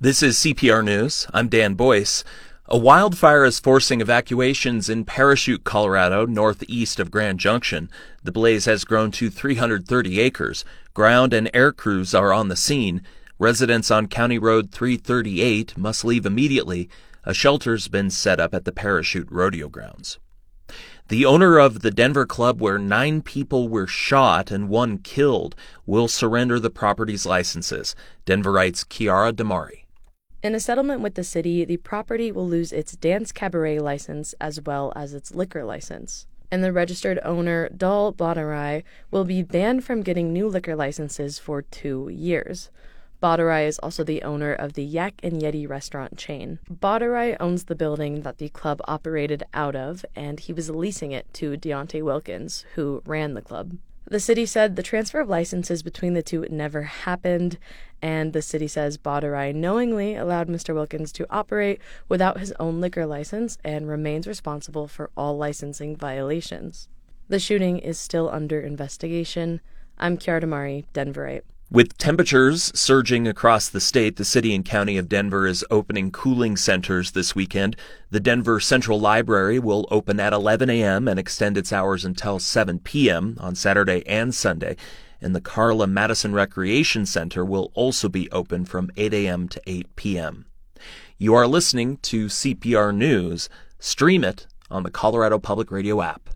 This is CPR News. I'm Dan Boyce. A wildfire is forcing evacuations in Parachute, Colorado, northeast of Grand Junction. The blaze has grown to 330 acres. Ground and air crews are on the scene. Residents on County Road 338 must leave immediately. A shelter's been set up at the Parachute Rodeo grounds. The owner of the Denver club where 9 people were shot and 1 killed will surrender the property's licenses. Denverites Kiara Damari. In a settlement with the city, the property will lose its dance cabaret license as well as its liquor license. And the registered owner, Dal Badarai, will be banned from getting new liquor licenses for 2 years. Badarai is also the owner of the Yak and Yeti restaurant chain. Badarai owns the building that the club operated out of, and he was leasing it to Deontay Wilkins, who ran the club. The city said the transfer of licenses between the two never happened, and the city says Badarai knowingly allowed Mr. Wilkins to operate without his own liquor license and remains responsible for all licensing violations. The shooting is still under investigation. I'm Kiara Damari, Denverite. With temperatures surging across the state, the city and county of Denver is opening cooling centers this weekend. The Denver Central Library will open at 11 a.m. and extend its hours until 7 p.m. on Saturday and Sunday. And the Carla Madison Recreation Center will also be open from 8 a.m. to 8 p.m. You are listening to CPR News. Stream it on the Colorado Public Radio app.